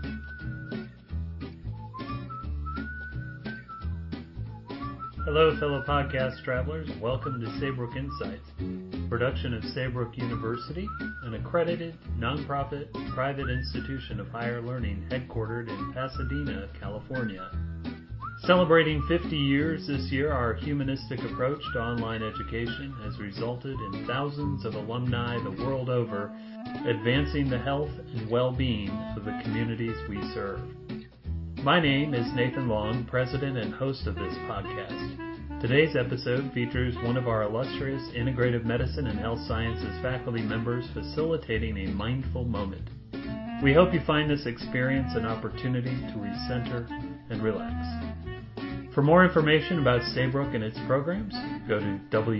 Hello, fellow podcast travelers. Welcome to Saybrook Insights, production of Saybrook University, an accredited, nonprofit, private institution of higher learning headquartered in Pasadena, California. Celebrating 50 years this year, our humanistic approach to online education has resulted in thousands of alumni the world over advancing the health and well-being of the communities we serve. My name is Nathan Long, president and host of this podcast. Today's episode features one of our illustrious integrative medicine and health sciences faculty members facilitating a mindful moment. We hope you find this experience an opportunity to recenter and relax. For more information about Saybrook and its programs, go to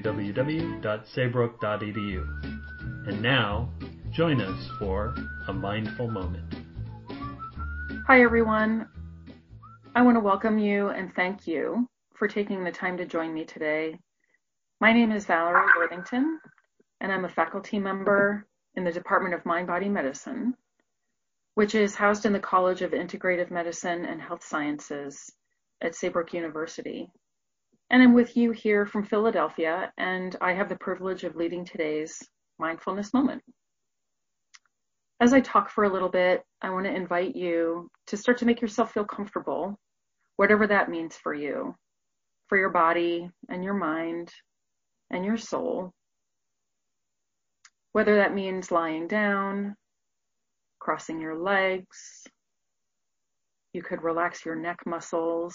www.saybrook.edu. And now, join us for a mindful moment. Hi, everyone. I want to welcome you and thank you for taking the time to join me today. My name is Valerie Worthington, and I'm a faculty member in the Department of Mind-Body Medicine, which is housed in the College of Integrative Medicine and Health Sciences at Saybrook University. And I'm with you here from Philadelphia, and I have the privilege of leading today's mindfulness moment. As I talk for a little bit, I want to invite you to start to make yourself feel comfortable, whatever that means for you, for your body and your mind and your soul. Whether that means lying down, crossing your legs, you could relax your neck muscles,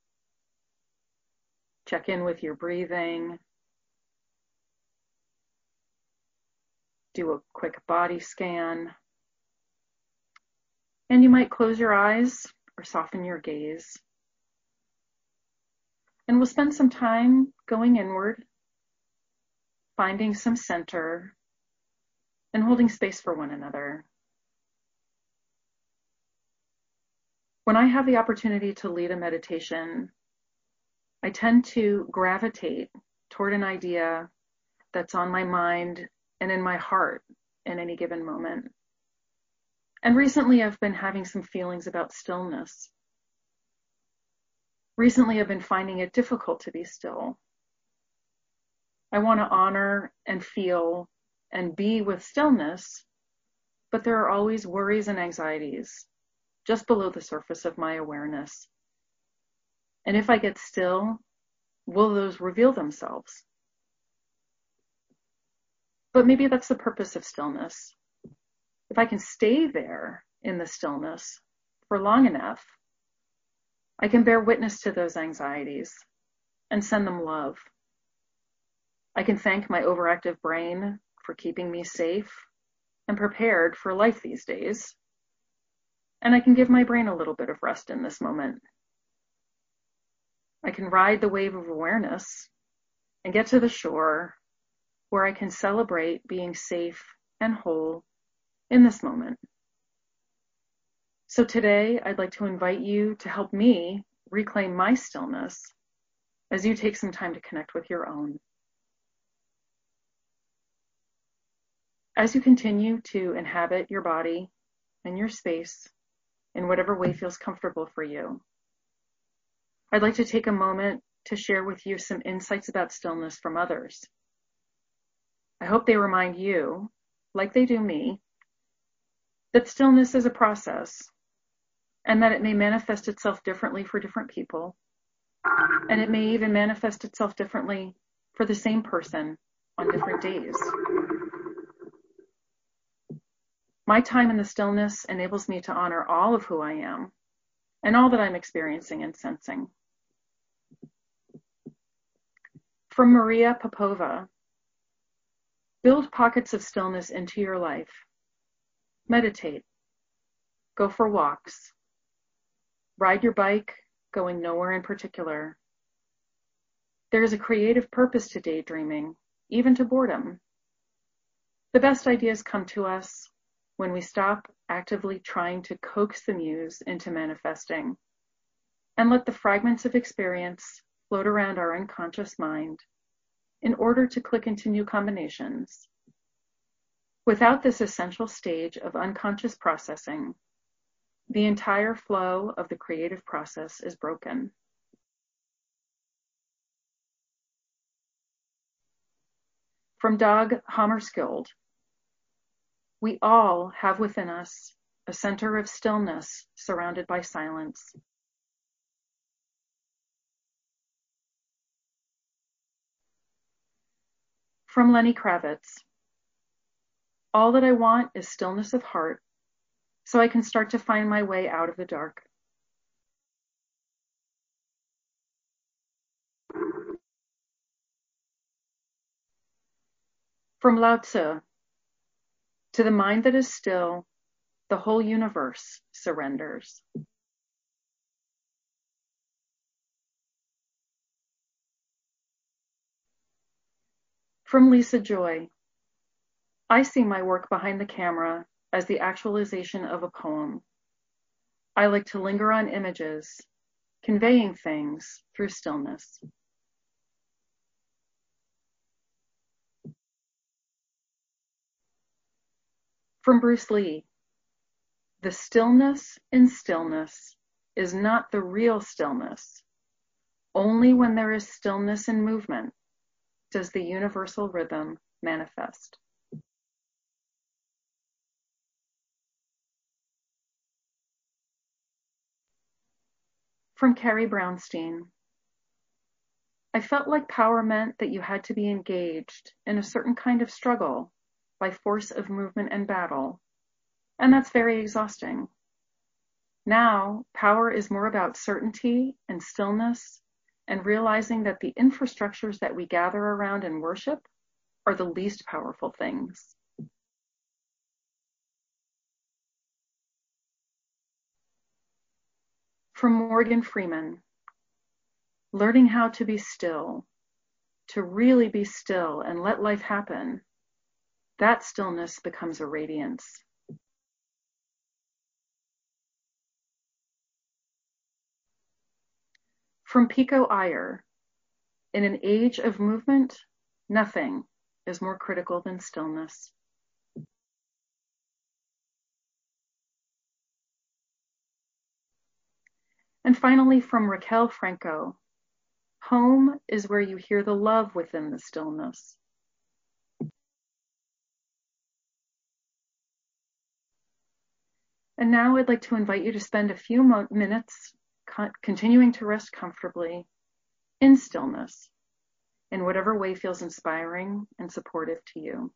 check in with your breathing, do a quick body scan. And you might close your eyes or soften your gaze. And we'll spend some time going inward, finding some center, and holding space for one another. When I have the opportunity to lead a meditation, I tend to gravitate toward an idea that's on my mind and in my heart in any given moment. And recently I've been having some feelings about stillness. Recently I've been finding it difficult to be still. I want to honor and feel and be with stillness, but there are always worries and anxieties just below the surface of my awareness. And if I get still, will those reveal themselves? But maybe that's the purpose of stillness. If I can stay there in the stillness for long enough, I can bear witness to those anxieties and send them love. I can thank my overactive brain for keeping me safe and prepared for life these days. And I can give my brain a little bit of rest in this moment. I can ride the wave of awareness and get to the shore where I can celebrate being safe and whole in this moment. So today, I'd like to invite you to help me reclaim my stillness as you take some time to connect with your own. As you continue to inhabit your body and your space in whatever way feels comfortable for you, I'd like to take a moment to share with you some insights about stillness from others. I hope they remind you, like they do me, that stillness is a process and that it may manifest itself differently for different people. And it may even manifest itself differently for the same person on different days. My time in the stillness enables me to honor all of who I am and all that I'm experiencing and sensing. From Maria Popova, build pockets of stillness into your life. Meditate, go for walks, ride your bike, going nowhere in particular. There is a creative purpose to daydreaming, even to boredom. The best ideas come to us when we stop actively trying to coax the muse into manifesting and let the fragments of experience float around our unconscious mind in order to click into new combinations. Without this essential stage of unconscious processing, the entire flow of the creative process is broken. From Dag Hammarskjöld, we all have within us a center of stillness surrounded by silence. From Lenny Kravitz, all that I want is stillness of heart so I can start to find my way out of the dark. From Lao Tzu, to the mind that is still, the whole universe surrenders. From Lisa Joy, I see my work behind the camera as the actualization of a poem. I like to linger on images, conveying things through stillness. From Bruce Lee, the stillness in stillness is not the real stillness. Only when there is stillness in movement does the universal rhythm manifest. From Carrie Brownstein, I felt like power meant that you had to be engaged in a certain kind of struggle by force of movement and battle, and that's very exhausting. Now, power is more about certainty and stillness and realizing that the infrastructures that we gather around and worship are the least powerful things. From Morgan Freeman, learning how to be still, to really be still and let life happen, that stillness becomes a radiance. From Pico Iyer, in an age of movement, nothing is more critical than stillness. And finally, from Raquel Franco, home is where you hear the love within the stillness. And now I'd like to invite you to spend a few minutes continuing to rest comfortably in stillness, in whatever way feels inspiring and supportive to you.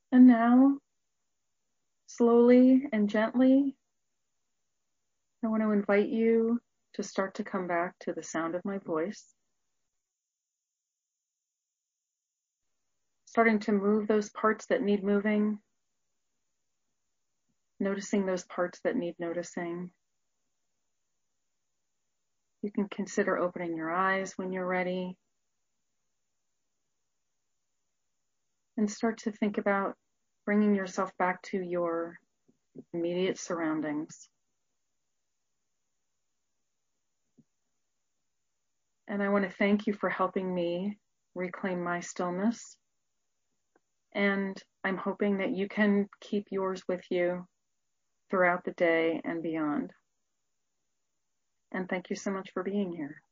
And now, slowly and gently, I want to invite you to start to come back to the sound of my voice. Starting to move those parts that need moving, noticing those parts that need noticing. You can consider opening your eyes when you're ready and start to think about bringing yourself back to your immediate surroundings. And I want to thank you for helping me reclaim my stillness. And I'm hoping that you can keep yours with you throughout the day and beyond. And thank you so much for being here.